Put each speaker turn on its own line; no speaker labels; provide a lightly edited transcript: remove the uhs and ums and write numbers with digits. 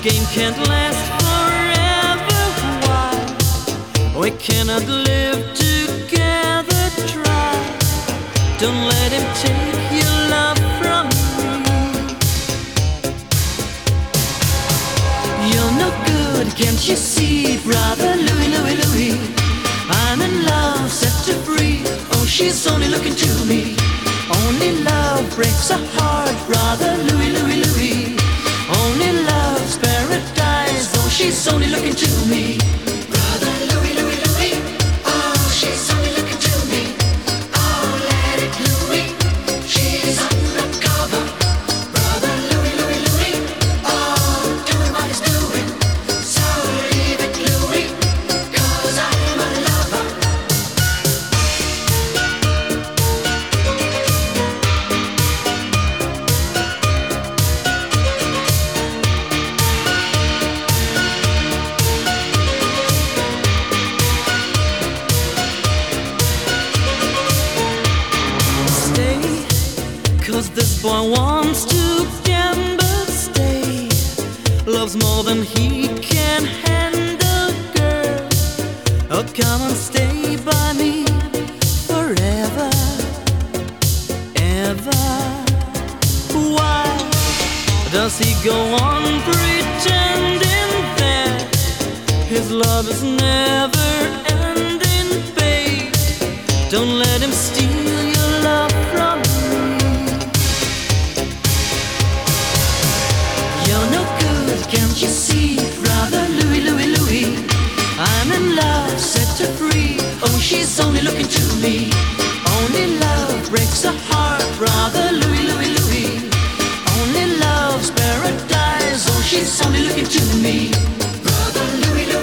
game can't last forever. Why we cannot live together? Try. Don't let him take your love from me. You're no good, can't you see, brother Louie, Louie, Louie? I'm in love, set to free. Oh, she's only looking to me. Only love breaks a heart, brother Louie, Louie, Louie. Only love's paradise. Oh, she's only looking to me. Brother Louie, Louie, Louie. Oh, she's only looking to me. Oh, let it Louie. She's undercover. Brother Louie, Louie, Louie. Oh, doing what he's doing. So leave it Louie, 'cause I'm a lover. Stay, 'cause this boy wants to gamble. Stay, loves more than he can handle, girl. Oh, come and stay by me forever, ever. Why does he go on pretending that his love is never ending, babe? Don't let him steal your love from me. You're no good, can't you see, brother Louie, Louie, Louie? I'm in love, set her free. Oh, she's only looking to me. Only love breaks a heart, brother Louie, Louie, Louie. Only love's paradise. Oh, she's only looking to me. Brother Louie, Louie.